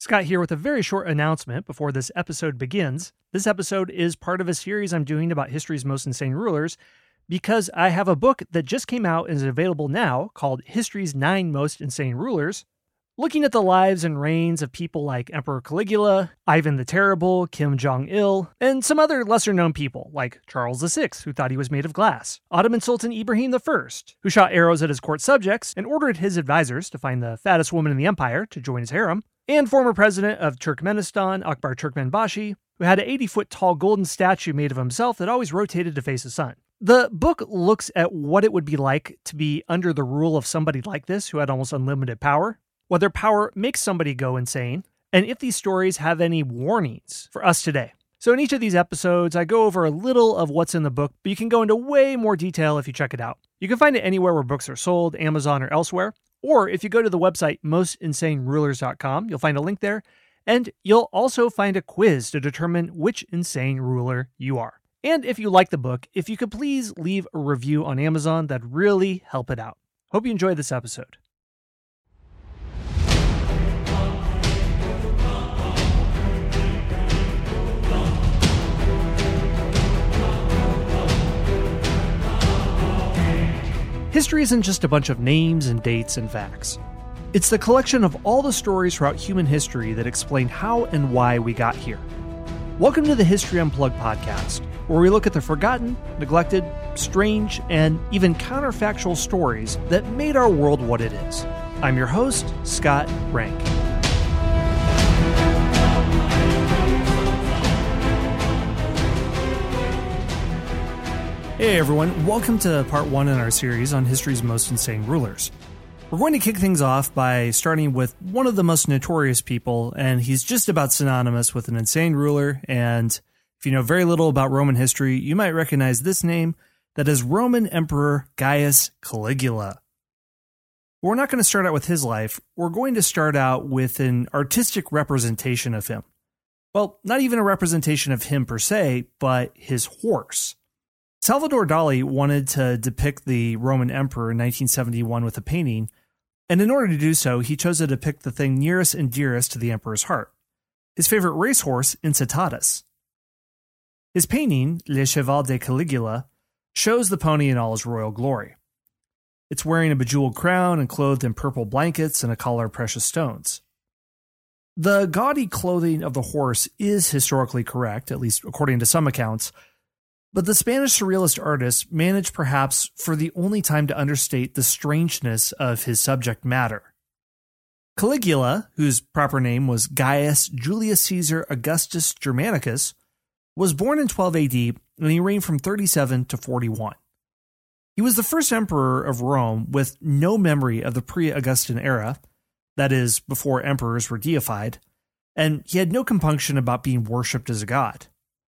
Scott here with a very short announcement before this episode begins. This episode is part of a series I'm doing about history's most insane rulers because I have a book that just came out and is available now called History's 9 Most Insane Rulers, looking at the lives and reigns of people like Emperor Caligula, Ivan the Terrible, Kim Jong-il, and some other lesser-known people like Charles VI, who thought he was made of glass, Ottoman Sultan Ibrahim I, who shot arrows at his court subjects and ordered his advisors to find the fattest woman in the empire to join his harem, and former president of Turkmenistan, Akbar Turkmenbashi, who had an 80-foot tall golden statue made of himself that always rotated to face the sun. The book looks at what it would be like to be under the rule of somebody like this who had almost unlimited power, whether power makes somebody go insane, and if these stories have any warnings for us today. So in each of these episodes, I go over a little of what's in the book, but you can go into way more detail if you check it out. You can find it anywhere where books are sold, Amazon or elsewhere. Or if you go to the website mostinsanerulers.com, you'll find a link there, and you'll also find a quiz to determine which insane ruler you are. And if you like the book, if you could please leave a review on Amazon, that'd really help it out. Hope you enjoyed this episode. History isn't just a bunch of names and dates and facts. It's the collection of all the stories throughout human history that explain how and why we got here. Welcome to the History Unplugged podcast, where we look at the forgotten, neglected, strange, and even counterfactual stories that made our world what it is. I'm your host, Scott Rank. Hey everyone, welcome to part 1 in our series on history's most insane rulers. We're going to kick things off by starting with one of the most notorious people, and he's just about synonymous with an insane ruler, and if you know very little about Roman history, you might recognize this name, that is Roman Emperor Gaius Caligula. But we're not going to start out with his life, we're going to start out with an artistic representation of him. Well, not even a representation of him per se, but his horse. Salvador Dali wanted to depict the Roman emperor in 1971 with a painting, and in order to do so, he chose to depict the thing nearest and dearest to the emperor's heart, his favorite racehorse, Incitatus. His painting, Le Cheval de Caligula, shows the pony in all his royal glory. It's wearing a bejeweled crown and clothed in purple blankets and a collar of precious stones. The gaudy clothing of the horse is historically correct, at least according to some accounts, but the Spanish surrealist artist managed perhaps for the only time to understate the strangeness of his subject matter. Caligula, whose proper name was Gaius Julius Caesar Augustus Germanicus, was born in 12 AD and he reigned from 37 to 41. He was the first emperor of Rome with no memory of the pre-Augustan era, that is, before emperors were deified, and he had no compunction about being worshipped as a god.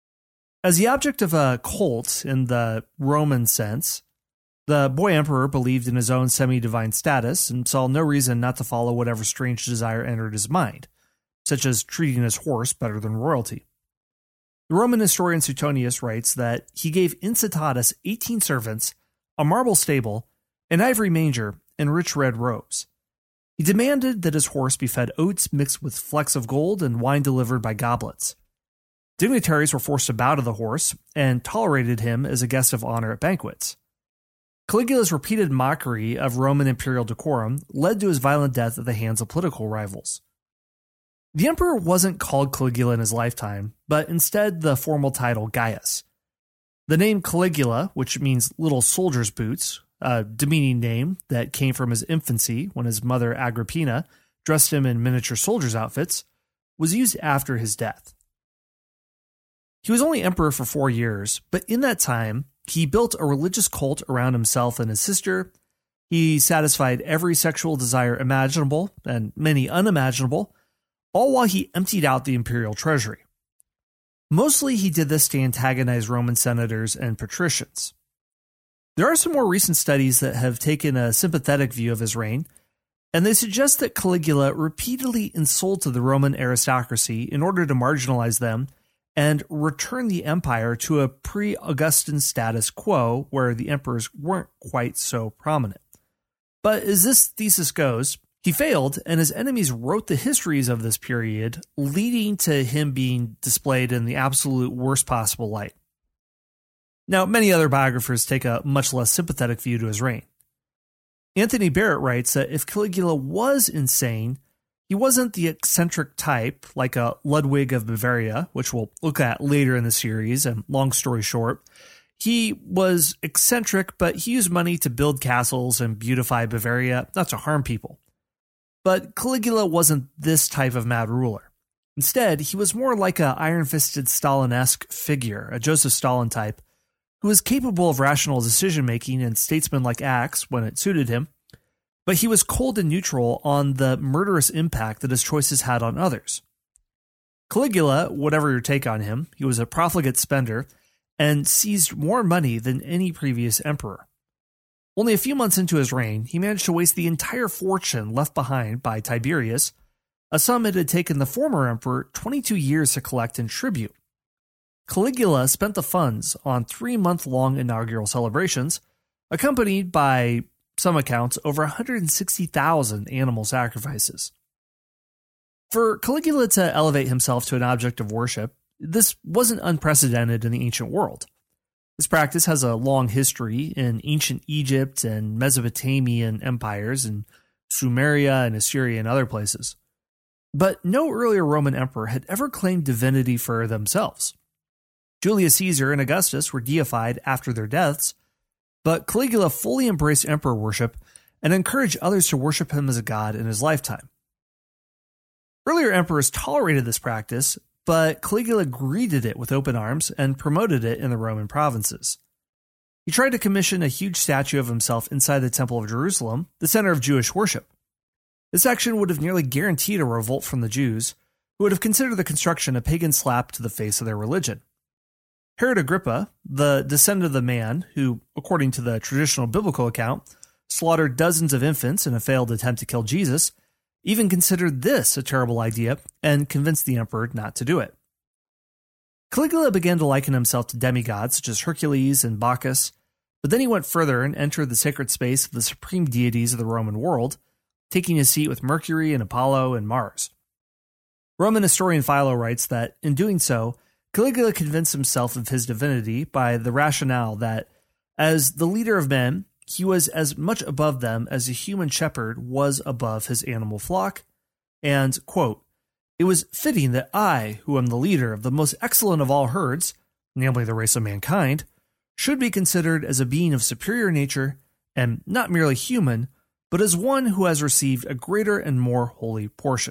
As the object of a cult in the Roman sense, the boy emperor believed in his own semi-divine status and saw no reason not to follow whatever strange desire entered his mind, such as treating his horse better than royalty. The Roman historian Suetonius writes that he gave Incitatus 18 servants, a marble stable, an ivory manger, and rich red robes. He demanded that his horse be fed oats mixed with flecks of gold and wine delivered by goblets. Dignitaries were forced to bow to the horse and tolerated him as a guest of honor at banquets. Caligula's repeated mockery of Roman imperial decorum led to his violent death at the hands of political rivals. The emperor wasn't called Caligula in his lifetime, but instead the formal title Gaius. The name Caligula, which means little soldier's boots, a demeaning name that came from his infancy when his mother Agrippina dressed him in miniature soldiers' outfits, was used after his death. He was only emperor for 4 years, but in that time, he built a religious cult around himself and his sister. He satisfied every sexual desire imaginable and many unimaginable, all while he emptied out the imperial treasury. Mostly he did this to antagonize Roman senators and patricians. There are some more recent studies that have taken a sympathetic view of his reign, and they suggest that Caligula repeatedly insulted the Roman aristocracy in order to marginalize them and return the empire to a pre-Augustan status quo where the emperors weren't quite so prominent. But as this thesis goes, He failed, and his enemies wrote the histories of this period, leading to him being displayed in the absolute worst possible light. Now, many other biographers take a much less sympathetic view to his reign. Anthony Barrett writes that if Caligula was insane, he wasn't the eccentric type like a Ludwig of Bavaria, which we'll look at later in the series, and long story short, he was eccentric, but he used money to build castles and beautify Bavaria, not to harm people. But Caligula wasn't this type of mad ruler. Instead, he was more like a iron-fisted Stalin-esque figure, a Joseph Stalin type, who was capable of rational decision-making and statesmanlike acts when it suited him, but he was cold and neutral on the murderous impact that his choices had on others. Caligula, whatever your take on him, he was a profligate spender and seized more money than any previous emperor. Only a few months into his reign, he managed to waste the entire fortune left behind by Tiberius, a sum it had taken the former emperor 22 years to collect in tribute. Caligula spent the funds on 3-month-long inaugural celebrations, accompanied by some accounts over 160,000 animal sacrifices. For Caligula to elevate himself to an object of worship, this wasn't unprecedented in the ancient world. This practice has a long history in ancient Egypt and Mesopotamian empires, and Sumeria and Assyria and other places. But no earlier Roman emperor had ever claimed divinity for themselves. Julius Caesar and Augustus were deified after their deaths, but Caligula fully embraced emperor worship and encouraged others to worship him as a god in his lifetime. Earlier emperors tolerated this practice, but Caligula greeted it with open arms and promoted it in the Roman provinces. He tried to commission a huge statue of himself inside the Temple of Jerusalem, the center of Jewish worship. This action would have nearly guaranteed a revolt from the Jews, who would have considered the construction a pagan slap to the face of their religion. Herod Agrippa, the descendant of the man who, according to the traditional biblical account, slaughtered dozens of infants in a failed attempt to kill Jesus, even considered this a terrible idea and convinced the emperor not to do it. Caligula began to liken himself to demigods such as Hercules and Bacchus, but then he went further and entered the sacred space of the supreme deities of the Roman world, taking his seat with Mercury and Apollo and Mars. Roman historian Philo writes that, in doing so, Caligula convinced himself of his divinity by the rationale that, as the leader of men, he was as much above them as a human shepherd was above his animal flock, and, quote, "It was fitting that I, who am the leader of the most excellent of all herds, namely the race of mankind, should be considered as a being of superior nature, and not merely human, but as one who has received a greater and more holy portion."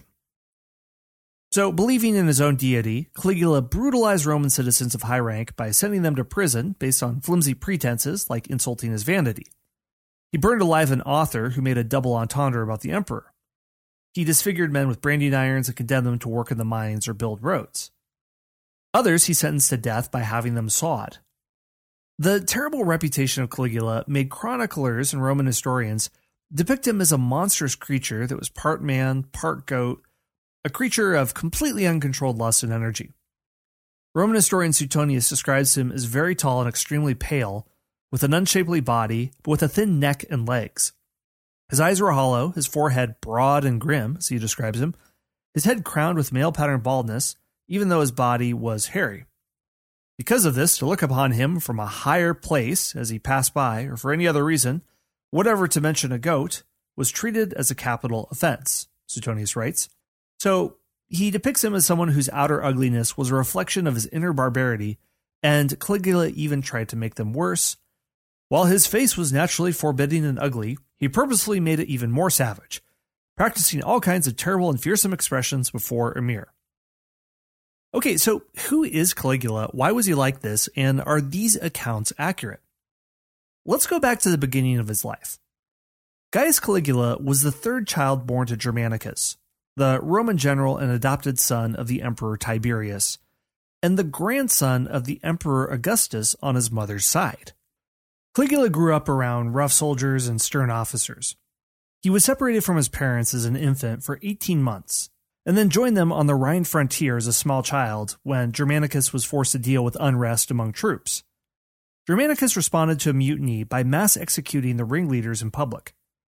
So, believing in his own deity, Caligula brutalized Roman citizens of high rank by sending them to prison based on flimsy pretenses like insulting his vanity. He burned alive an author who made a double entendre about the emperor. He disfigured men with branding irons and condemned them to work in the mines or build roads. Others he sentenced to death by having them sawed. The terrible reputation of Caligula made chroniclers and Roman historians depict him as a monstrous creature that was part man, part goat, a creature of completely uncontrolled lust and energy. Roman historian Suetonius describes him as very tall and extremely pale, with an unshapely body, but with a thin neck and legs. His eyes were hollow, his forehead broad and grim, as he describes him, his head crowned with male-pattern baldness, even though his body was hairy. Because of this, to look upon him from a higher place as he passed by, or for any other reason, whatever to mention a goat, was treated as a capital offense, Suetonius writes. So, he depicts him as someone whose outer ugliness was a reflection of his inner barbarity, and Caligula even tried to make them worse. While his face was naturally forbidding and ugly, he purposefully made it even more savage, practicing all kinds of terrible and fearsome expressions before a mirror. Okay, so who is Caligula? Why was he like this? And are these accounts accurate? Let's go back to the beginning of his life. Gaius Caligula was the third child born to Germanicus, the Roman general and adopted son of the Emperor Tiberius, and the grandson of the Emperor Augustus on his mother's side. Caligula grew up around rough soldiers and stern officers. He was separated from his parents as an infant for 18 months, and then joined them on the Rhine frontier as a small child when Germanicus was forced to deal with unrest among troops. Germanicus responded to a mutiny by mass executing the ringleaders in public.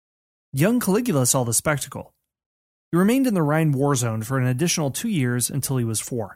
Young Caligula saw the spectacle. He remained in the Rhine war zone for an additional 2 years until he was 4.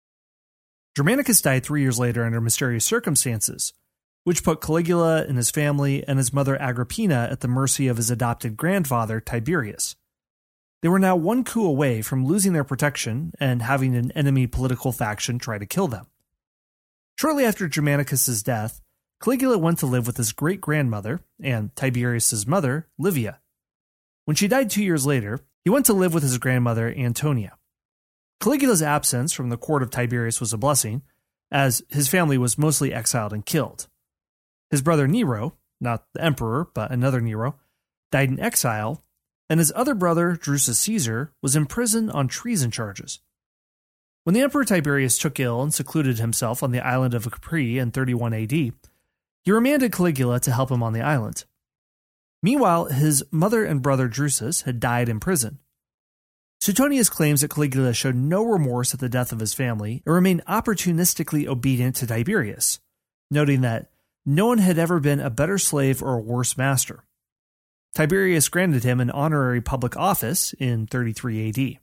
Germanicus died 3 years later under mysterious circumstances, which put Caligula and his family and his mother Agrippina at the mercy of his adopted grandfather Tiberius. They were now one coup away from losing their protection and having an enemy political faction try to kill them. Shortly after Germanicus' death, Caligula went to live with his great-grandmother and Tiberius' mother, Livia. When she died 2 years later, he went to live with his grandmother, Antonia. Caligula's absence from the court of Tiberius was a blessing, as his family was mostly exiled and killed. His brother Nero, not the emperor, but another Nero, died in exile, and his other brother, Drusus Caesar, was imprisoned on treason charges. When the Emperor Tiberius took ill and secluded himself on the island of Capri in 31 AD, he remanded Caligula to help him on the island. Meanwhile, his mother and brother Drusus had died in prison. Suetonius claims that Caligula showed no remorse at the death of his family and remained opportunistically obedient to Tiberius, noting that no one had ever been a better slave or a worse master. Tiberius granted him an honorary public office in 33 AD.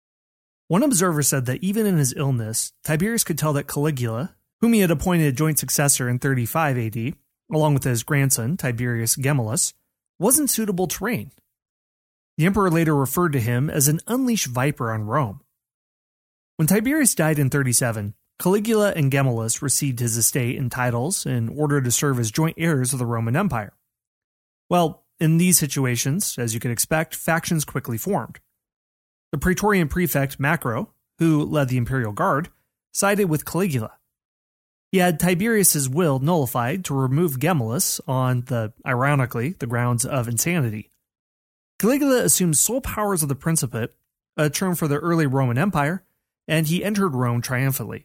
One observer said that even in his illness, Tiberius could tell that Caligula, whom he had appointed joint successor in 35 AD, along with his grandson Tiberius Gemellus, wasn't suitable to reign. The emperor later referred to him as an unleashed viper on Rome. When Tiberius died in 37, Caligula and Gemellus received his estate and titles in order to serve as joint heirs of the Roman Empire. Well, in these situations, as you could expect, factions quickly formed. The Praetorian prefect Macro, who led the imperial guard, sided with Caligula. He had Tiberius's will nullified to remove Gemellus on ironically, the grounds of insanity. Caligula assumed sole powers of the Principate, a term for the early Roman Empire, and he entered Rome triumphantly.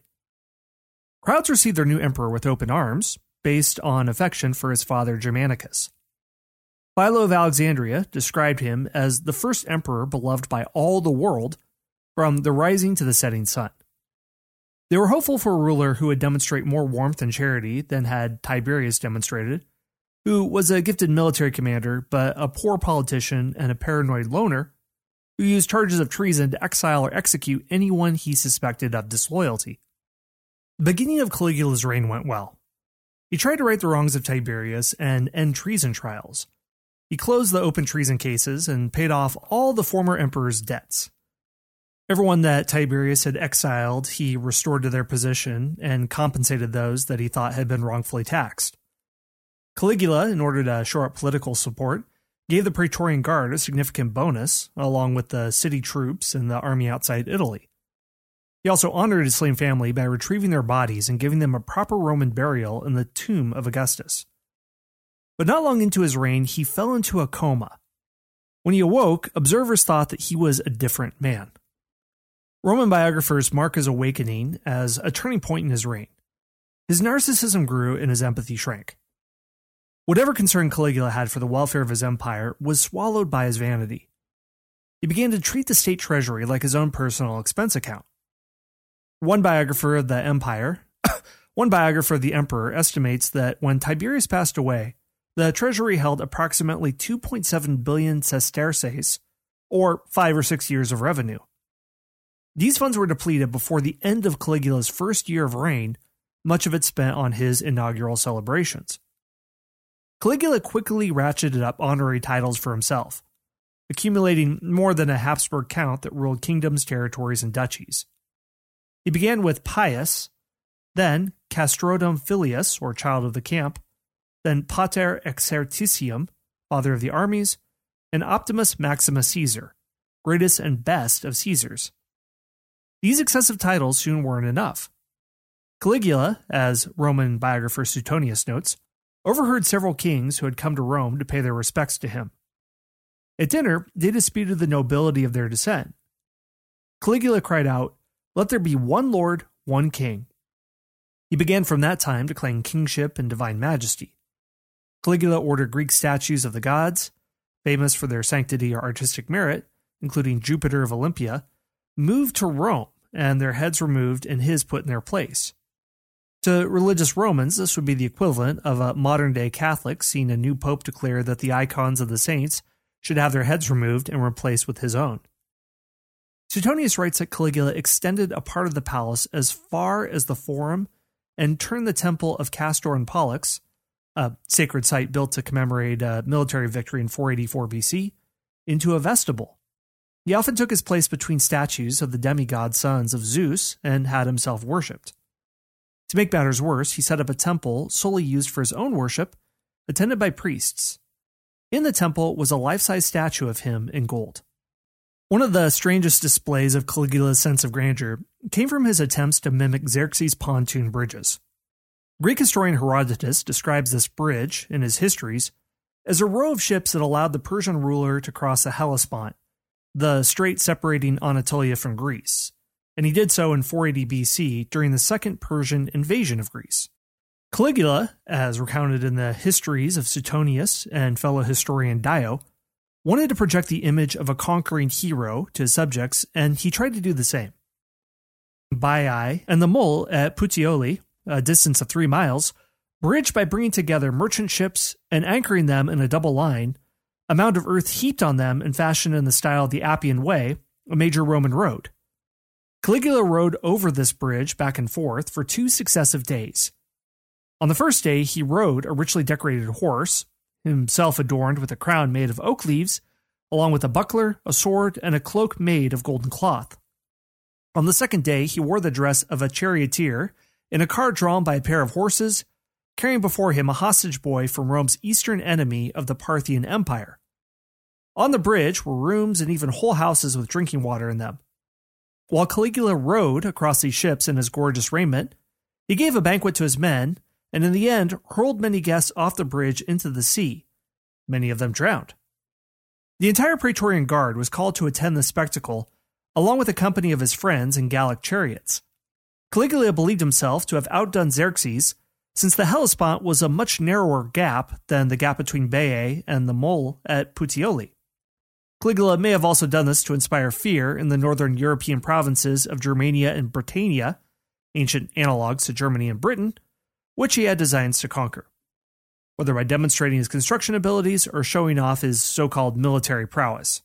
Crowds received their new emperor with open arms, based on affection for his father Germanicus. Philo of Alexandria described him as the first emperor beloved by all the world, from the rising to the setting sun. They were hopeful for a ruler who would demonstrate more warmth and charity than had Tiberius demonstrated, who was a gifted military commander but a poor politician and a paranoid loner who used charges of treason to exile or execute anyone he suspected of disloyalty. The beginning of Caligula's reign went well. He tried to right the wrongs of Tiberius and end treason trials. He closed the open treason cases and paid off all the former emperor's debts. Everyone that Tiberius had exiled, he restored to their position and compensated those that he thought had been wrongfully taxed. Caligula, in order to shore up political support, gave the Praetorian Guard a significant bonus, along with the city troops and the army outside Italy. He also honored his slain family by retrieving their bodies and giving them a proper Roman burial in the tomb of Augustus. But not long into his reign, he fell into a coma. When he awoke, observers thought that he was a different man. Roman biographers mark his awakening as a turning point in his reign. His narcissism grew and his empathy shrank. Whatever concern Caligula had for the welfare of his empire was swallowed by his vanity. He began to treat the state treasury like his own personal expense account. One biographer of the emperor estimates that when Tiberius passed away, the treasury held approximately 2.7 billion sesterces, or 5 or 6 years of revenue. These funds were depleted before the end of Caligula's first year of reign, much of it spent on his inaugural celebrations. Caligula quickly ratcheted up honorary titles for himself, accumulating more than a Habsburg count that ruled kingdoms, territories, and duchies. He began with Pius, then Castrorum Filius, or child of the camp, then Pater Exertitium, father of the armies, and Optimus Maximus Caesar, greatest and best of Caesars. These excessive titles soon weren't enough. Caligula, as Roman biographer Suetonius notes, overheard several kings who had come to Rome to pay their respects to him. At dinner, they disputed the nobility of their descent. Caligula cried out, "Let there be one Lord, one King." He began from that time to claim kingship and divine majesty. Caligula ordered Greek statues of the gods, famous for their sanctity or artistic merit, including Jupiter of Olympia, moved to Rome and their heads removed and his put in their place. To religious Romans, this would be the equivalent of a modern-day Catholic seeing a new pope declare that the icons of the saints should have their heads removed and replaced with his own. Suetonius writes that Caligula extended a part of the palace as far as the Forum and turned the temple of Castor and Pollux, a sacred site built to commemorate a military victory in 484 BC, into a vestibule. He often took his place between statues of the demigod sons of Zeus and had himself worshipped. To make matters worse, he set up a temple solely used for his own worship, attended by priests. In the temple was a life-size statue of him in gold. One of the strangest displays of Caligula's sense of grandeur came from his attempts to mimic Xerxes' pontoon bridges. Greek historian Herodotus describes this bridge, in his histories, as a row of ships that allowed the Persian ruler to cross the Hellespont, the strait separating Anatolia from Greece, and he did so in 480 BC during the Second Persian invasion of Greece. Caligula, as recounted in the histories of Suetonius and fellow historian Dio, wanted to project the image of a conquering hero to his subjects, and he tried to do the same. Baiae and the mole at Puteoli, a distance of 3 miles, bridged by bringing together merchant ships and anchoring them in a double line, a mound of earth heaped on them and fashioned in the style of the Appian Way, a major Roman road. Caligula rode over this bridge back and forth for 2 successive days. On the first day, he rode a richly decorated horse, himself adorned with a crown made of oak leaves, along with a buckler, a sword, and a cloak made of golden cloth. On the second day, he wore the dress of a charioteer in a car drawn by a pair of horses, carrying before him a hostage boy from Rome's eastern enemy of the Parthian Empire. On the bridge were rooms and even whole houses with drinking water in them. While Caligula rode across these ships in his gorgeous raiment, he gave a banquet to his men, and in the end hurled many guests off the bridge into the sea. Many of them drowned. The entire Praetorian Guard was called to attend the spectacle, along with a company of his friends in Gallic chariots. Caligula believed himself to have outdone Xerxes, since the Hellespont was a much narrower gap than the gap between Baiae and the mole at Puteoli. Caligula may have also done this to inspire fear in the northern European provinces of Germania and Britannia, ancient analogues to Germany and Britain, which he had designs to conquer, whether by demonstrating his construction abilities or showing off his so-called military prowess.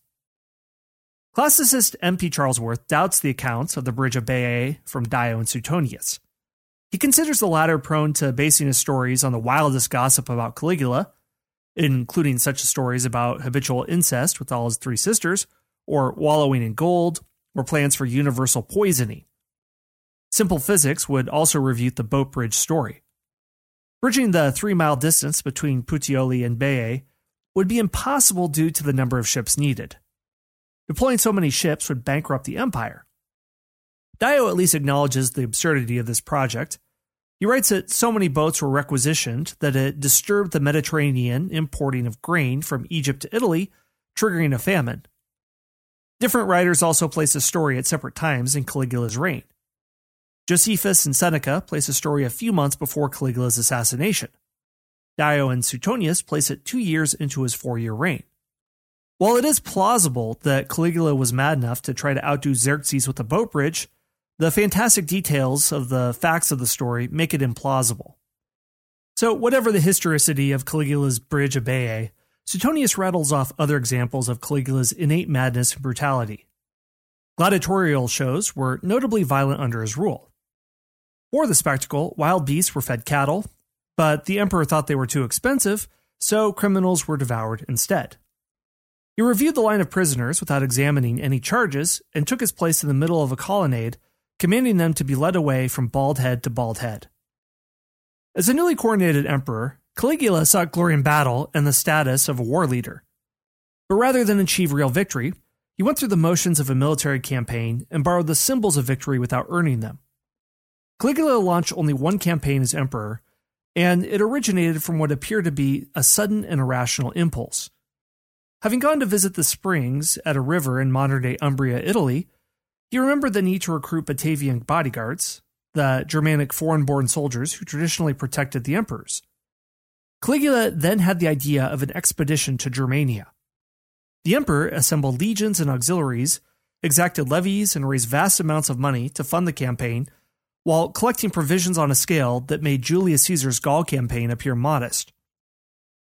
Classicist M.P. Charlesworth doubts the accounts of the Bridge of Baiae from Dio and Suetonius. He considers the latter prone to basing his stories on the wildest gossip about Caligula, including such stories about habitual incest with all his 3 sisters, or wallowing in gold, or plans for universal poisoning. Simple physics would also refute the boat bridge story. Bridging the 3-mile distance between Puteoli and Baiae would be impossible due to the number of ships needed. Deploying so many ships would bankrupt the empire. Dio at least acknowledges the absurdity of this project. He writes that so many boats were requisitioned that it disturbed the Mediterranean importing of grain from Egypt to Italy, triggering a famine. Different writers also place a story at separate times in Caligula's reign. Josephus and Seneca place a story a few months before Caligula's assassination. Dio and Suetonius place it 2 years into his 4-year reign. While it is plausible that Caligula was mad enough to try to outdo Xerxes with a boat bridge, the fantastic details of the facts of the story make it implausible. So, whatever the historicity of Caligula's Bridge of Baiae, Suetonius rattles off other examples of Caligula's innate madness and brutality. Gladiatorial shows were notably violent under his rule. For the spectacle, wild beasts were fed cattle, but the emperor thought they were too expensive, so criminals were devoured instead. He reviewed the line of prisoners without examining any charges and took his place in the middle of a colonnade, commanding them to be led away from bald head to bald head. As a newly coronated emperor, Caligula sought glory in battle and the status of a war leader. But rather than achieve real victory, he went through the motions of a military campaign and borrowed the symbols of victory without earning them. Caligula launched only one campaign as emperor, and it originated from what appeared to be a sudden and irrational impulse. Having gone to visit the springs at a river in modern-day Umbria, Italy, he remembered the need to recruit Batavian bodyguards, the Germanic foreign-born soldiers who traditionally protected the emperors. Caligula then had the idea of an expedition to Germania. The emperor assembled legions and auxiliaries, exacted levies, and raised vast amounts of money to fund the campaign, while collecting provisions on a scale that made Julius Caesar's Gaul campaign appear modest.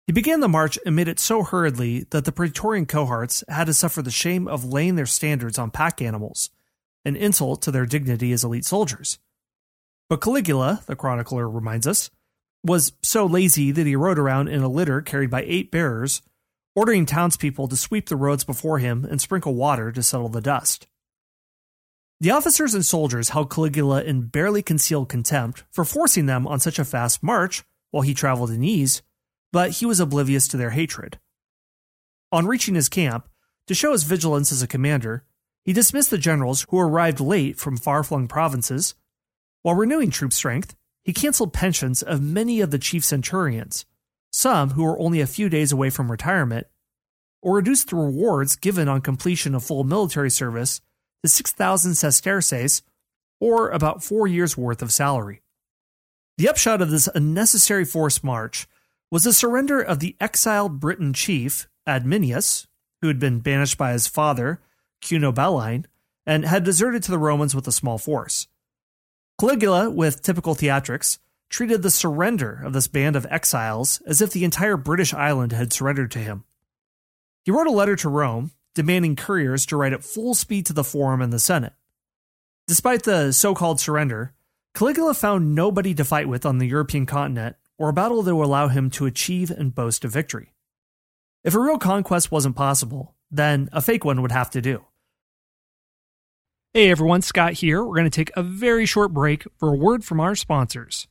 He began the march and made it so hurriedly that the Praetorian cohorts had to suffer the shame of laying their standards on pack animals, an insult to their dignity as elite soldiers. But Caligula, the chronicler reminds us, was so lazy that he rode around in a litter carried by 8 bearers, ordering townspeople to sweep the roads before him and sprinkle water to settle the dust. The officers and soldiers held Caligula in barely concealed contempt for forcing them on such a fast march while he traveled in ease, but he was oblivious to their hatred. On reaching his camp, to show his vigilance as a commander, he dismissed the generals who arrived late from far-flung provinces. While renewing troop strength, he canceled pensions of many of the chief centurions, some who were only a few days away from retirement, or reduced the rewards given on completion of full military service to 6,000 sesterces, or about 4 years' worth of salary. The upshot of this unnecessary forced march was the surrender of the exiled Briton chief, Adminius, who had been banished by his father, Cunobeline, and had deserted to the Romans with a small force. Caligula, with typical theatrics, treated the surrender of this band of exiles as if the entire British island had surrendered to him. He wrote a letter to Rome, demanding couriers to ride at full speed to the Forum and the Senate. Despite the so-called surrender, Caligula found nobody to fight with on the European continent or a battle that would allow him to achieve and boast a victory. If a real conquest wasn't possible, then a fake one would have to do. Hey everyone, Scott here. We're going to take a very short break for a word from our sponsors.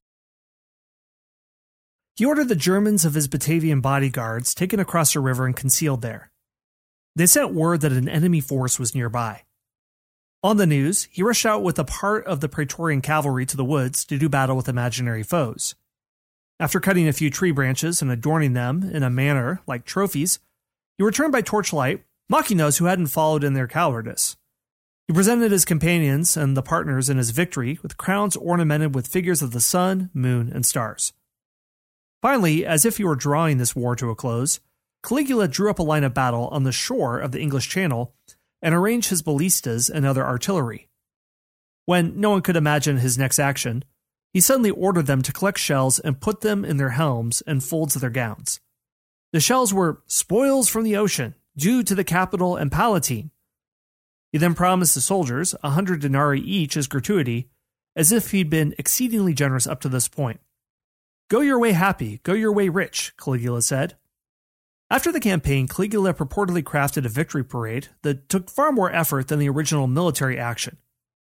He ordered the Germans of his Batavian bodyguards taken across the river and concealed there. They sent word that an enemy force was nearby. On the news, he rushed out with a part of the Praetorian cavalry to the woods to do battle with imaginary foes. After cutting a few tree branches and adorning them in a manner like trophies, he returned by torchlight, mocking those who hadn't followed in their cowardice. He presented his companions and the partners in his victory with crowns ornamented with figures of the sun, moon, and stars. Finally, as if he were drawing this war to a close, Caligula drew up a line of battle on the shore of the English Channel and arranged his ballistas and other artillery. When no one could imagine his next action, he suddenly ordered them to collect shells and put them in their helms and folds of their gowns. The shells were spoils from the ocean, due to the capital and Palatine. He then promised the soldiers 100 denarii each as gratuity, as if he'd been exceedingly generous up to this point. "Go your way happy, go your way rich," Caligula said. After the campaign, Caligula purportedly crafted a victory parade that took far more effort than the original military action.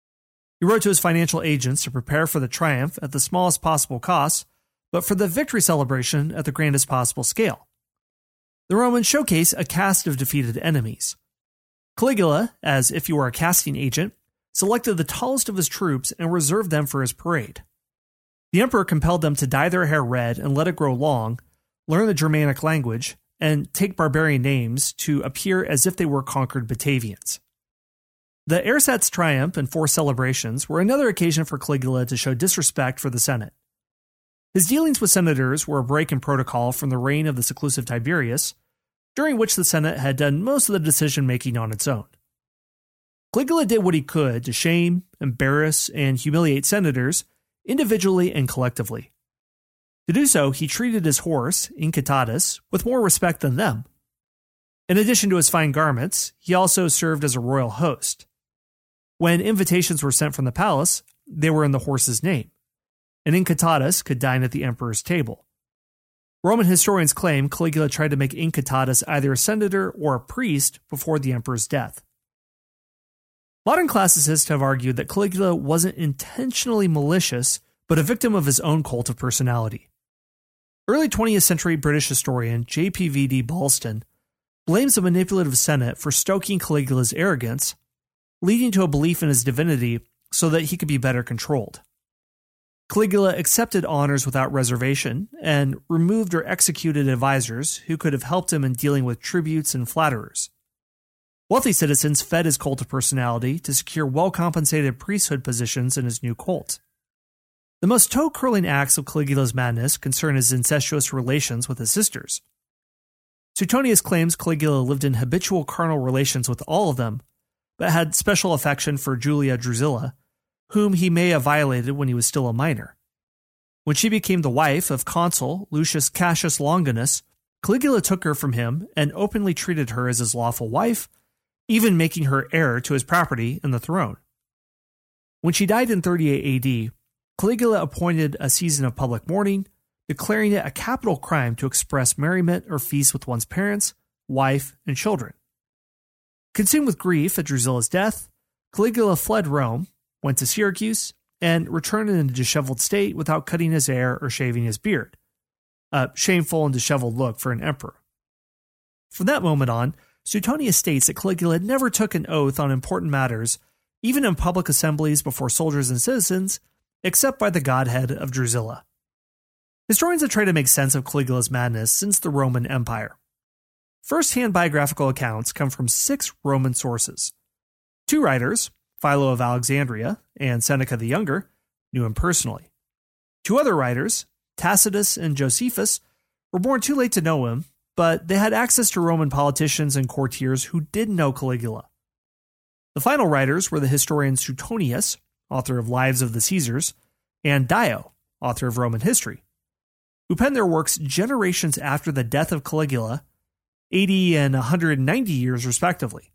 He wrote to his financial agents to prepare for the triumph at the smallest possible cost, but for the victory celebration at the grandest possible scale. The Romans showcase a cast of defeated enemies. Caligula, as if he were a casting agent, selected the tallest of his troops and reserved them for his parade. The emperor compelled them to dye their hair red and let it grow long, learn the Germanic language, and take barbarian names to appear as if they were conquered Batavians. The ersatz triumph and forced celebrations were another occasion for Caligula to show disrespect for the Senate. His dealings with senators were a break in protocol from the reign of the seclusive Tiberius, during which the Senate had done most of the decision-making on its own. Caligula did what he could to shame, embarrass, and humiliate senators individually and collectively. To do so, he treated his horse, Incitatus, with more respect than them. In addition to his fine garments, he also served as a royal host. When invitations were sent from the palace, they were in the horse's name, and Incitatus could dine at the emperor's table. Roman historians claim Caligula tried to make Incitatus either a senator or a priest before the emperor's death. Modern classicists have argued that Caligula wasn't intentionally malicious, but a victim of his own cult of personality. Early 20th century British historian J.P.V.D. Balston blames the manipulative Senate for stoking Caligula's arrogance, leading to a belief in his divinity so that he could be better controlled. Caligula accepted honors without reservation and removed or executed advisors who could have helped him in dealing with tributes and flatterers. Wealthy citizens fed his cult of personality to secure well-compensated priesthood positions in his new cult. The most toe-curling acts of Caligula's madness concern his incestuous relations with his sisters. Suetonius claims Caligula lived in habitual carnal relations with all of them, but had special affection for Julia Drusilla, whom he may have violated when he was still a minor. When she became the wife of consul Lucius Cassius Longinus, Caligula took her from him and openly treated her as his lawful wife, even making her heir to his property and the throne. When she died in 38 AD, Caligula appointed a season of public mourning, declaring it a capital crime to express merriment or feast with one's parents, wife, and children. Consumed with grief at Drusilla's death, Caligula fled Rome, went to Syracuse, and returned in a disheveled state without cutting his hair or shaving his beard. A shameful and disheveled look for an emperor. From that moment on, Suetonius states that Caligula never took an oath on important matters, even in public assemblies before soldiers and citizens, except by the godhead of Drusilla. Historians have tried to make sense of Caligula's madness since the Roman Empire. First-hand biographical accounts come from 6 Roman sources. 2 writers, Philo of Alexandria and Seneca the Younger, knew him personally. 2 other writers, Tacitus and Josephus, were born too late to know him, but they had access to Roman politicians and courtiers who did know Caligula. The final writers were the historian Suetonius, author of Lives of the Caesars, and Dio, author of Roman history, who penned their works generations after the death of Caligula, 80 and 190 years respectively.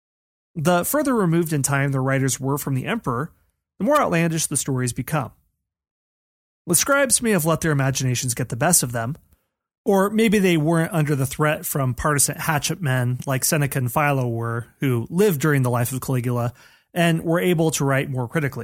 The further removed in time the writers were from the emperor, the more outlandish the stories become. The scribes may have let their imaginations get the best of them, or maybe they weren't under the threat from partisan hatchet men like Seneca and Philo were, who lived during the life of Caligula and were able to write more critically.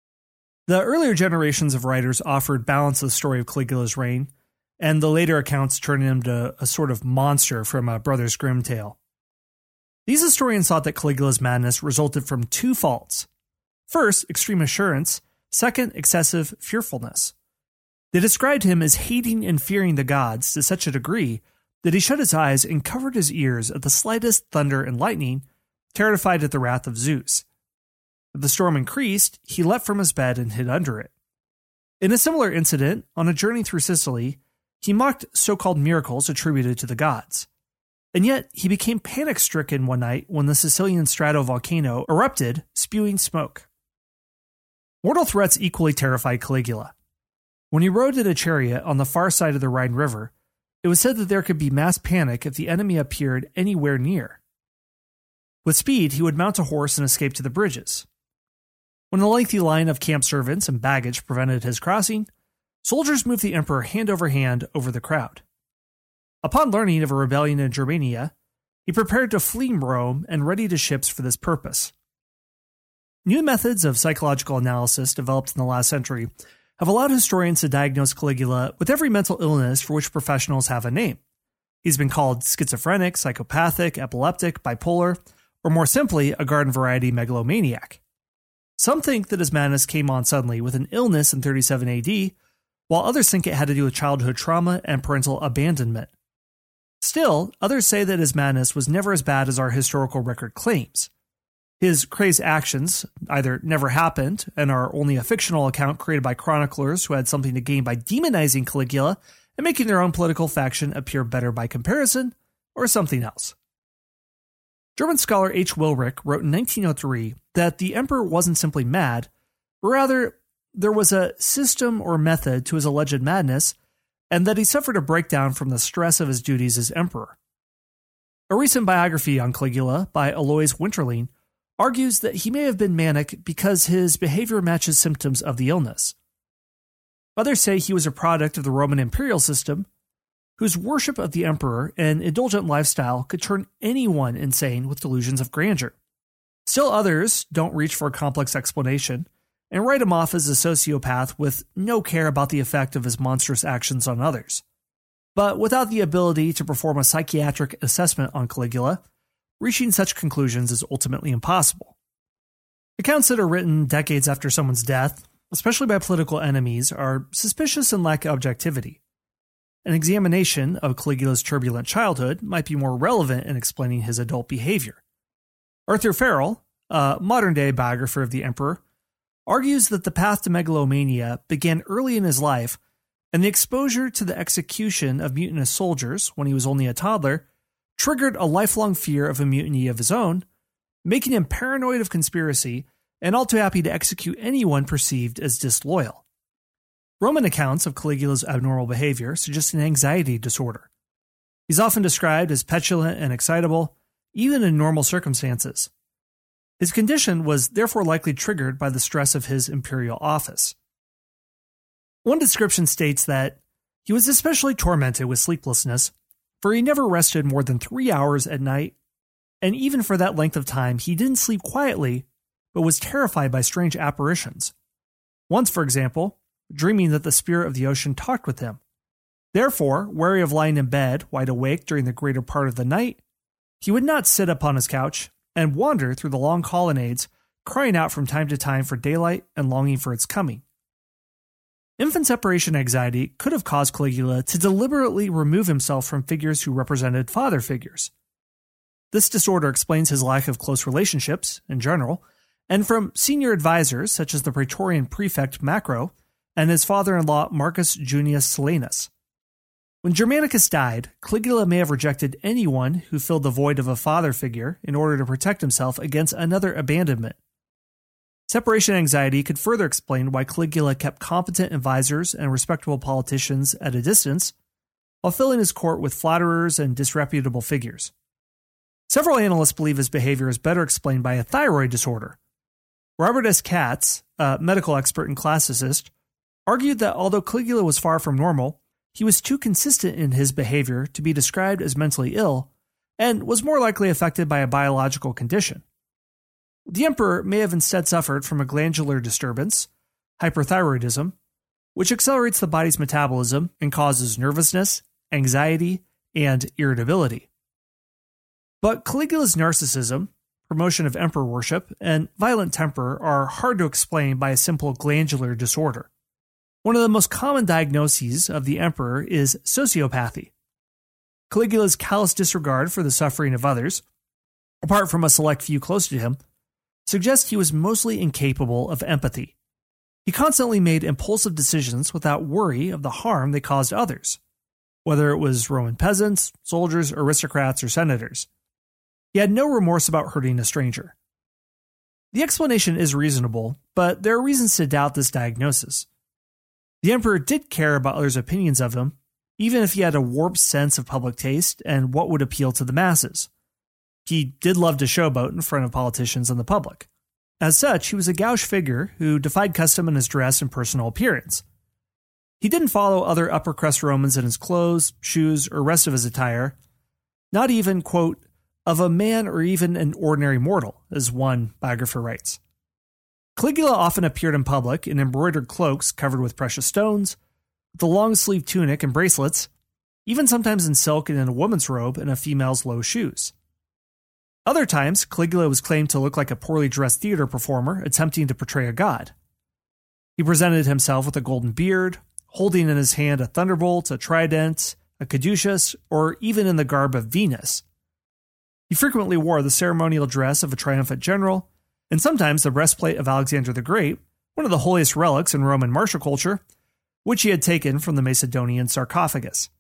The earlier generations of writers offered balance to the story of Caligula's reign, and the later accounts turned him into a sort of monster from a Brothers Grimm tale. These historians thought that Caligula's madness resulted from 2 faults. First, extreme assurance. Second, excessive fearfulness. They described him as hating and fearing the gods to such a degree that he shut his eyes and covered his ears at the slightest thunder and lightning, terrified at the wrath of Zeus. If the storm increased, he leapt from his bed and hid under it. In a similar incident, on a journey through Sicily, he mocked so-called miracles attributed to the gods. And yet, he became panic-stricken one night when the Sicilian stratovolcano erupted, spewing smoke. Mortal threats equally terrified Caligula. When he rode in a chariot on the far side of the Rhine River, it was said that there could be mass panic if the enemy appeared anywhere near. With speed, he would mount a horse and escape to the bridges. When a lengthy line of camp servants and baggage prevented his crossing, soldiers moved the emperor hand over hand over the crowd. Upon learning of a rebellion in Germania, he prepared to flee Rome and readied his ships for this purpose. New methods of psychological analysis developed in the last century have allowed historians to diagnose Caligula with every mental illness for which professionals have a name. He's been called schizophrenic, psychopathic, epileptic, bipolar, or more simply, a garden variety megalomaniac. Some think that his madness came on suddenly with an illness in 37 AD, while others think it had to do with childhood trauma and parental abandonment. Still, others say that his madness was never as bad as our historical record claims. His crazed actions either never happened and are only a fictional account created by chroniclers who had something to gain by demonizing Caligula and making their own political faction appear better by comparison, or something else. German scholar H. Wilrich wrote in 1903 that the emperor wasn't simply mad, but rather there was a system or method to his alleged madness, and that he suffered a breakdown from the stress of his duties as emperor. A recent biography on Caligula by Alois Winterling argues that he may have been manic because his behavior matches symptoms of the illness. Others say he was a product of the Roman imperial system, whose worship of the emperor and indulgent lifestyle could turn anyone insane with delusions of grandeur. Still others don't reach for a complex explanation and write him off as a sociopath with no care about the effect of his monstrous actions on others. But without the ability to perform a psychiatric assessment on Caligula, reaching such conclusions is ultimately impossible. Accounts that are written decades after someone's death, especially by political enemies, are suspicious and lack objectivity. An examination of Caligula's turbulent childhood might be more relevant in explaining his adult behavior. Arthur Farrell, a modern-day biographer of the emperor, argues that the path to megalomania began early in his life, and the exposure to the execution of mutinous soldiers when he was only a toddler triggered a lifelong fear of a mutiny of his own, making him paranoid of conspiracy and all too happy to execute anyone perceived as disloyal. Roman accounts of Caligula's abnormal behavior suggest an anxiety disorder. He's often described as petulant and excitable, even in normal circumstances. His condition was therefore likely triggered by the stress of his imperial office. One description states that he was especially tormented with sleeplessness, for he never rested more than 3 hours at night, and even for that length of time he didn't sleep quietly, but was terrified by strange apparitions. Once, for example, dreaming that the spirit of the ocean talked with him. Therefore, wary of lying in bed, wide awake during the greater part of the night, he would not sit upon his couch and wander through the long colonnades, crying out from time to time for daylight and longing for its coming. Infant separation anxiety could have caused Caligula to deliberately remove himself from figures who represented father figures. This disorder explains his lack of close relationships, in general, and from senior advisors such as the Praetorian prefect Macro and his father-in-law Marcus Junius Silanus. When Germanicus died, Caligula may have rejected anyone who filled the void of a father figure in order to protect himself against another abandonment. Separation anxiety could further explain why Caligula kept competent advisors and respectable politicians at a distance, while filling his court with flatterers and disreputable figures. Several analysts believe his behavior is better explained by a thyroid disorder. Robert S. Katz, a medical expert and classicist, argued that although Caligula was far from normal, he was too consistent in his behavior to be described as mentally ill, and was more likely affected by a biological condition. The emperor may have instead suffered from a glandular disturbance, hyperthyroidism, which accelerates the body's metabolism and causes nervousness, anxiety, and irritability. But Caligula's narcissism, promotion of emperor worship, and violent temper are hard to explain by a simple glandular disorder. One of the most common diagnoses of the emperor is sociopathy. Caligula's callous disregard for the suffering of others, apart from a select few close to him, suggests he was mostly incapable of empathy. He constantly made impulsive decisions without worry of the harm they caused others, whether it was Roman peasants, soldiers, aristocrats, or senators. He had no remorse about hurting a stranger. The explanation is reasonable, but there are reasons to doubt this diagnosis. The emperor did care about others' opinions of him, even if he had a warped sense of public taste and what would appeal to the masses. He did love to showboat in front of politicians and the public. As such, he was a gauche figure who defied custom in his dress and personal appearance. He didn't follow other upper-crust Romans in his clothes, shoes, or rest of his attire, not even, quote, of a man or even an ordinary mortal, as one biographer writes. Caligula often appeared in public in embroidered cloaks covered with precious stones, with a long-sleeved tunic and bracelets, even sometimes in silk and in a woman's robe and a female's low shoes. Other times, Caligula was claimed to look like a poorly dressed theater performer attempting to portray a god. He presented himself with a golden beard, holding in his hand a thunderbolt, a trident, a caduceus, or even in the garb of Venus. He frequently wore the ceremonial dress of a triumphant general, and sometimes the breastplate of Alexander the Great, one of the holiest relics in Roman martial culture, which he had taken from the Macedonian sarcophagus.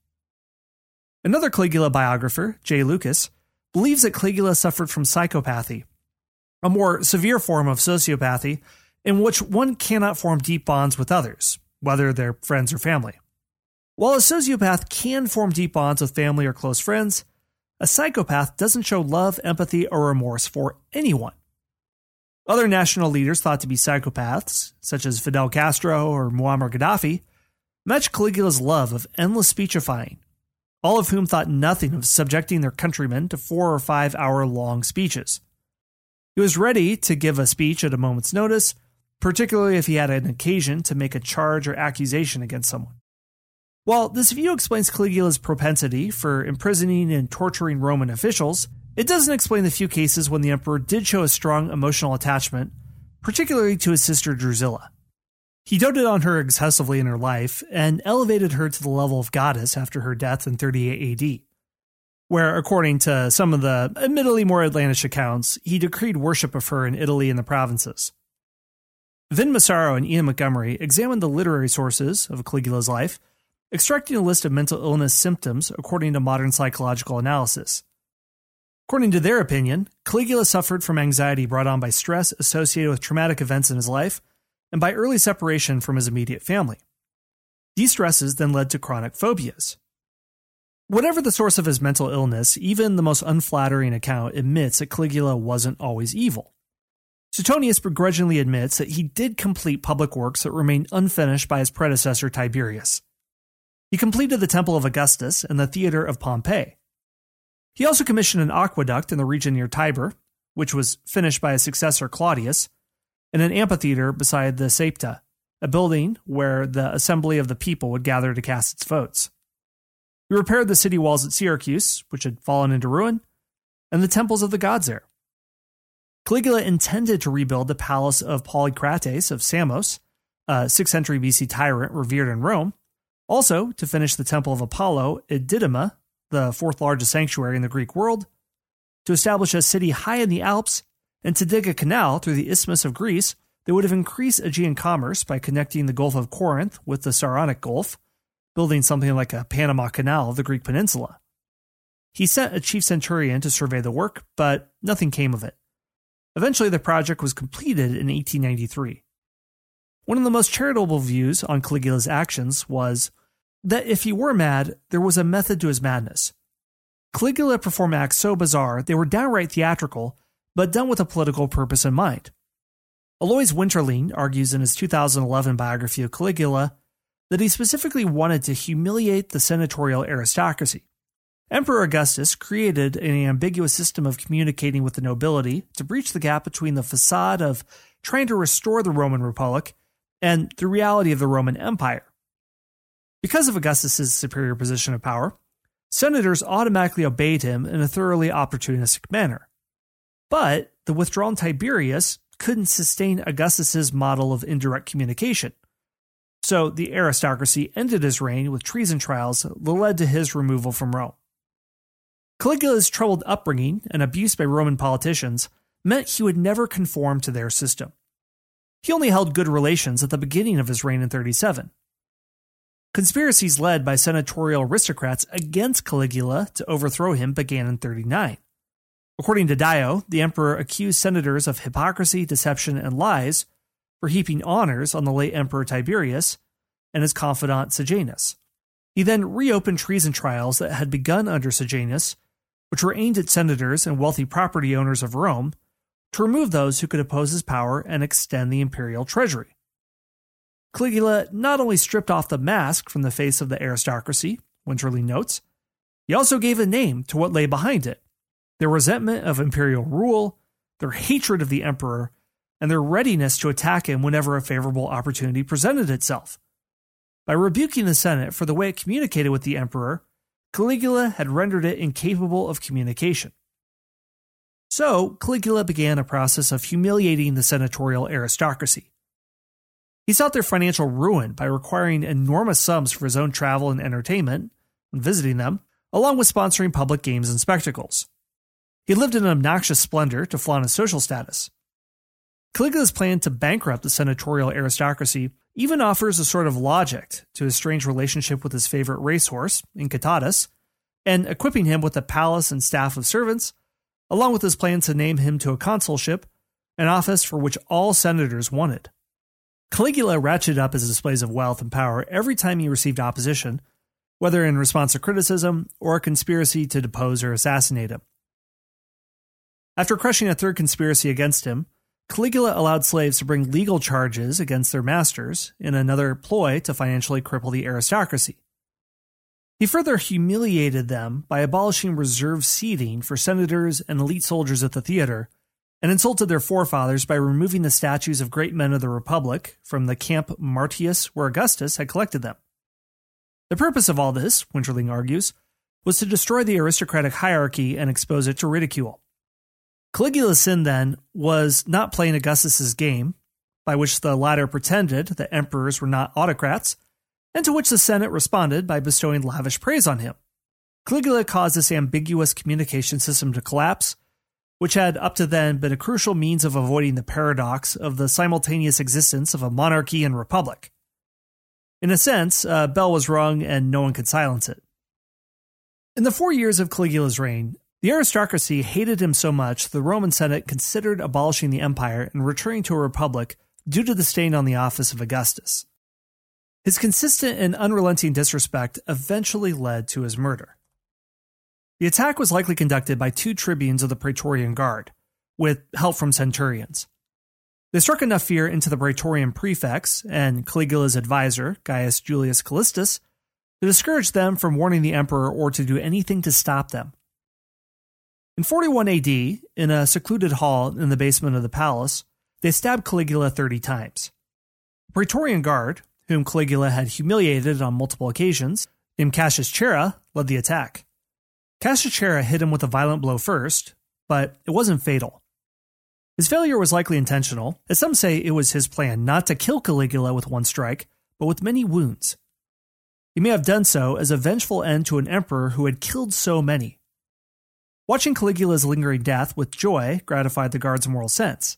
Another Caligula biographer, J. Lucas, believes that Caligula suffered from psychopathy, a more severe form of sociopathy in which one cannot form deep bonds with others, whether they're friends or family. While a sociopath can form deep bonds with family or close friends, a psychopath doesn't show love, empathy, or remorse for anyone. Other national leaders thought to be psychopaths, such as Fidel Castro or Muammar Gaddafi, matched Caligula's love of endless speechifying, all of whom thought nothing of subjecting their countrymen to 4 or 5 hour long speeches. He was ready to give a speech at a moment's notice, particularly if he had an occasion to make a charge or accusation against someone. While this view explains Caligula's propensity for imprisoning and torturing Roman officials, it doesn't explain the few cases when the emperor did show a strong emotional attachment, particularly to his sister Drusilla. He doted on her excessively in her life and elevated her to the level of goddess after her death in 38 AD, where, according to some of the admittedly more outlandish accounts, he decreed worship of her in Italy and the provinces. Vin Massaro and Ian Montgomery examined the literary sources of Caligula's life, extracting a list of mental illness symptoms according to modern psychological analysis. According to their opinion, Caligula suffered from anxiety brought on by stress associated with traumatic events in his life and by early separation from his immediate family. These stresses then led to chronic phobias. Whatever the source of his mental illness, even the most unflattering account admits that Caligula wasn't always evil. Suetonius begrudgingly admits that he did complete public works that remained unfinished by his predecessor Tiberius. He completed the Temple of Augustus and the Theater of Pompey. He also commissioned an aqueduct in the region near Tiber, which was finished by his successor Claudius, and an amphitheater beside the Saepta, a building where the assembly of the people would gather to cast its votes. He repaired the city walls at Syracuse, which had fallen into ruin, and the temples of the gods there. Caligula intended to rebuild the palace of Polycrates of Samos, a 6th century BC tyrant revered in Rome, also to finish the temple of Apollo at Didyma, the 4th largest sanctuary in the Greek world, to establish a city high in the Alps, and to dig a canal through the Isthmus of Greece that would have increased Aegean commerce by connecting the Gulf of Corinth with the Saronic Gulf, building something like a Panama Canal of the Greek peninsula. He sent a chief centurion to survey the work, but nothing came of it. Eventually, the project was completed in 1893. One of the most charitable views on Caligula's actions was that if he were mad, there was a method to his madness. Caligula performed acts so bizarre they were downright theatrical, but done with a political purpose in mind. Alois Winterling argues in his 2011 biography of Caligula that he specifically wanted to humiliate the senatorial aristocracy. Emperor Augustus created an ambiguous system of communicating with the nobility to breach the gap between the facade of trying to restore the Roman Republic and the reality of the Roman Empire. Because of Augustus's superior position of power, senators automatically obeyed him in a thoroughly opportunistic manner. But the withdrawn Tiberius couldn't sustain Augustus's model of indirect communication. So the aristocracy ended his reign with treason trials that led to his removal from Rome. Caligula's troubled upbringing and abuse by Roman politicians meant he would never conform to their system. He only held good relations at the beginning of his reign in 37. Conspiracies led by senatorial aristocrats against Caligula to overthrow him began in 39. According to Dio, the emperor accused senators of hypocrisy, deception, and lies for heaping honors on the late emperor Tiberius and his confidant Sejanus. He then reopened treason trials that had begun under Sejanus, which were aimed at senators and wealthy property owners of Rome, to remove those who could oppose his power and extend the imperial treasury. Caligula not only stripped off the mask from the face of the aristocracy, Winterling notes, he also gave a name to what lay behind it: their resentment of imperial rule, their hatred of the emperor, and their readiness to attack him whenever a favorable opportunity presented itself. By rebuking the Senate for the way it communicated with the emperor, Caligula had rendered it incapable of communication. So, Caligula began a process of humiliating the senatorial aristocracy. He sought their financial ruin by requiring enormous sums for his own travel and entertainment when visiting them, along with sponsoring public games and spectacles. He lived in an obnoxious splendor to flaunt his social status. Caligula's plan to bankrupt the senatorial aristocracy even offers a sort of logic to his strange relationship with his favorite racehorse, Incitatus, and equipping him with a palace and staff of servants, along with his plan to name him to a consulship, an office for which all senators wanted. Caligula ratcheted up his displays of wealth and power every time he received opposition, whether in response to criticism or a conspiracy to depose or assassinate him. After crushing a third conspiracy against him, Caligula allowed slaves to bring legal charges against their masters in another ploy to financially cripple the aristocracy. He further humiliated them by abolishing reserved seating for senators and elite soldiers at the theater, and insulted their forefathers by removing the statues of great men of the Republic from the Camp Martius where Augustus had collected them. The purpose of all this, Winterling argues, was to destroy the aristocratic hierarchy and expose it to ridicule. Caligula's sin, then, was not playing Augustus's game, by which the latter pretended that emperors were not autocrats, and to which the Senate responded by bestowing lavish praise on him. Caligula caused this ambiguous communication system to collapse, which had up to then been a crucial means of avoiding the paradox of the simultaneous existence of a monarchy and republic. In a sense, a bell was rung and no one could silence it. In the 4 years of Caligula's reign, the aristocracy hated him so much the Roman Senate considered abolishing the empire and returning to a republic due to the stain on the office of Augustus. His consistent and unrelenting disrespect eventually led to his murder. The attack was likely conducted by 2 tribunes of the Praetorian Guard, with help from centurions. They struck enough fear into the Praetorian prefects and Caligula's advisor, Gaius Julius Callistus, to discourage them from warning the emperor or to do anything to stop them. In 41 AD, in a secluded hall in the basement of the palace, they stabbed Caligula 30 times. The Praetorian Guard, whom Caligula had humiliated on multiple occasions, named Cassius Chera, led the attack. Cassius Chera hit him with a violent blow first, but it wasn't fatal. His failure was likely intentional, as some say it was his plan not to kill Caligula with one strike, but with many wounds. He may have done so as a vengeful end to an emperor who had killed so many. Watching Caligula's lingering death with joy gratified the guard's moral sense.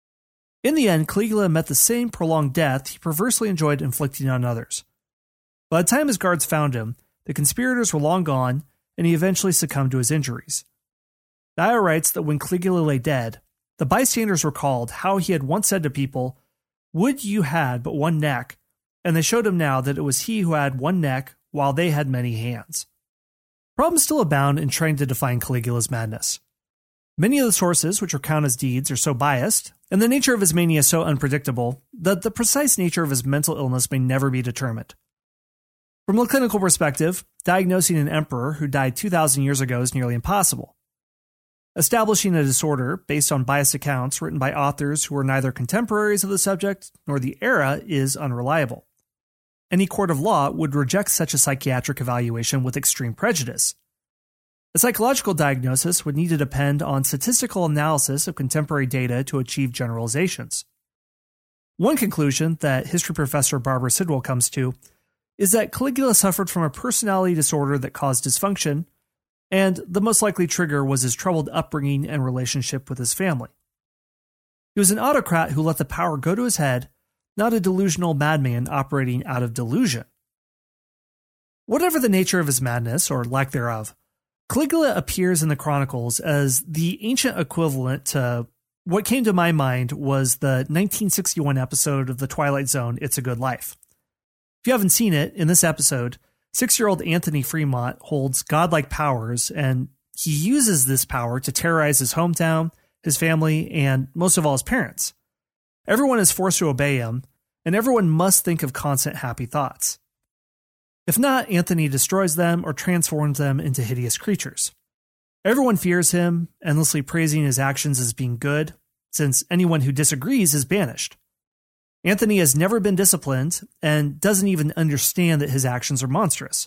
In the end, Caligula met the same prolonged death he perversely enjoyed inflicting on others. By the time his guards found him, the conspirators were long gone, and he eventually succumbed to his injuries. Dio writes that when Caligula lay dead, the bystanders recalled how he had once said to people, "Would you had but one neck," and they showed him now that it was he who had one neck while they had many hands. Problems still abound in trying to define Caligula's madness. Many of the sources which recount his deeds are so biased, and the nature of his mania so unpredictable, that the precise nature of his mental illness may never be determined. From a clinical perspective, diagnosing an emperor who died 2,000 years ago is nearly impossible. Establishing a disorder based on biased accounts written by authors who were neither contemporaries of the subject nor the era is unreliable. Any court of law would reject such a psychiatric evaluation with extreme prejudice. A psychological diagnosis would need to depend on statistical analysis of contemporary data to achieve generalizations. One conclusion that history professor Barbara Sidwell comes to is that Caligula suffered from a personality disorder that caused dysfunction, and the most likely trigger was his troubled upbringing and relationship with his family. He was an autocrat who let the power go to his head, not a delusional madman operating out of delusion. Whatever the nature of his madness, or lack thereof, Caligula appears in the Chronicles as the ancient equivalent to what came to my mind was the 1961 episode of The Twilight Zone, It's a Good Life. If you haven't seen it, in this episode, 6-year-old Anthony Fremont holds godlike powers, and he uses this power to terrorize his hometown, his family, and most of all his parents. Everyone is forced to obey him, and everyone must think of constant happy thoughts. If not, Anthony destroys them or transforms them into hideous creatures. Everyone fears him, endlessly praising his actions as being good, since anyone who disagrees is banished. Anthony has never been disciplined and doesn't even understand that his actions are monstrous.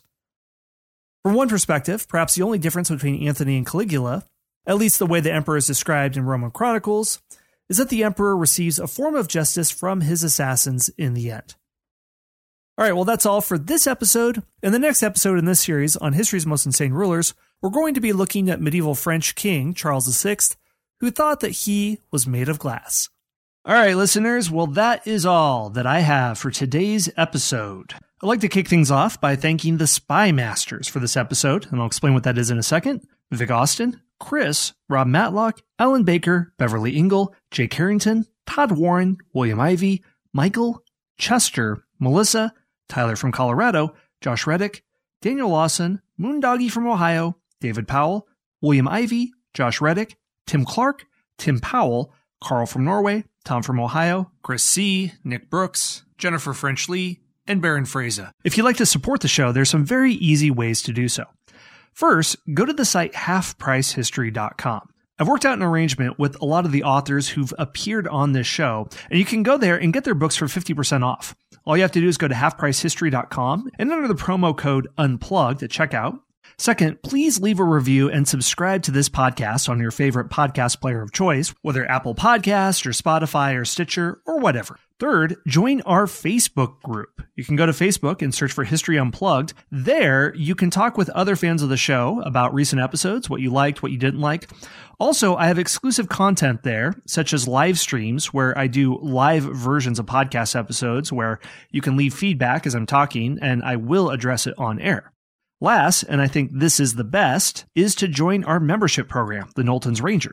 From one perspective, perhaps the only difference between Anthony and Caligula, at least the way the emperor is described in Roman Chronicles, is that the emperor receives a form of justice from his assassins in the end. All right, well, that's all for this episode. In the next episode in this series on history's most insane rulers, we're going to be looking at medieval French king Charles VI, who thought that he was made of glass. All right, listeners, well, that is all that I have for today's episode. I'd like to kick things off by thanking the Spy Masters for this episode, and I'll explain what that is in a second. Vic Austin, Chris, Rob Matlock, Alan Baker, Beverly Ingle, Jake Harrington, Todd Warren, William Ivey, Michael, Chester, Melissa, Tyler from Colorado, Josh Reddick, Daniel Lawson, Moondoggy from Ohio, David Powell, William Ivey, Josh Reddick, Tim Clark, Tim Powell, Carl from Norway, Tom from Ohio, Chris C., Nick Brooks, Jennifer French Lee, and Baron Fraser. If you'd like to support the show, there's some very easy ways to do so. First, go to the site halfpricehistory.com. I've worked out an arrangement with a lot of the authors who've appeared on this show, and you can go there and get their books for 50% off. All you have to do is go to halfpricehistory.com and enter the promo code UNPLUGGED at checkout. Second, please leave a review and subscribe to this podcast on your favorite podcast player of choice, whether Apple Podcast or Spotify or Stitcher or whatever. Third, join our Facebook group. You can go to Facebook and search for History Unplugged. There, you can talk with other fans of the show about recent episodes, what you liked, what you didn't like. Also, I have exclusive content there, such as live streams where I do live versions of podcast episodes where you can leave feedback as I'm talking, and I will address it on air. Last, and I think this is the best, is to join our membership program, the Knowlton's Rangers.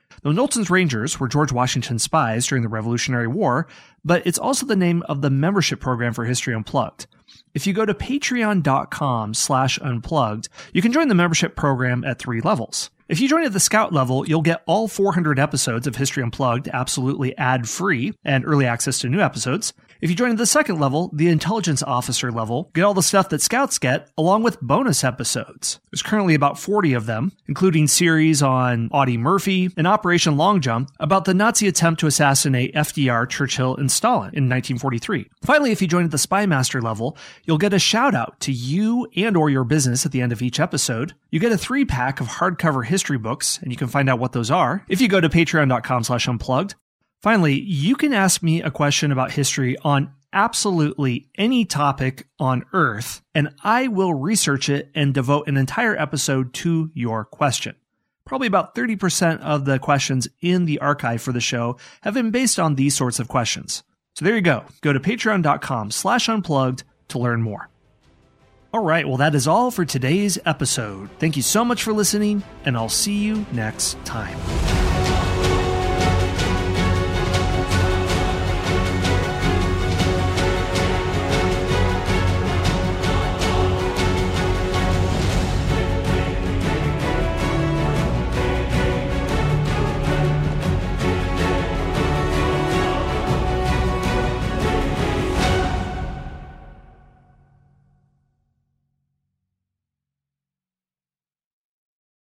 The Knowlton's Rangers were George Washington's spies during the Revolutionary War, but it's also the name of the membership program for History Unplugged. If you go to patreon.com/unplugged, you can join the membership program at 3 levels. If you join at the Scout level, you'll get all 400 episodes of History Unplugged absolutely ad-free and early access to new episodes. If you join at the 2nd level, the Intelligence Officer level, get all the stuff that Scouts get, along with bonus episodes. There's currently about 40 of them, including series on Audie Murphy and Operation Long Jump about the Nazi attempt to assassinate FDR, Churchill, and Stalin in 1943. Finally, if you join at the Spy Master level, you'll get a shout-out to you and or your business at the end of each episode. You get a 3-pack of hardcover history books, and you can find out what those are if you go to patreon.com/unplugged. Finally, you can ask me a question about history on absolutely any topic on Earth, and I will research it and devote an entire episode to your question. Probably about 30% of the questions in the archive for the show have been based on these sorts of questions. So there you go. Go to patreon.com/unplugged to learn more. All right, well, that is all for today's episode. Thank you so much for listening, and I'll see you next time.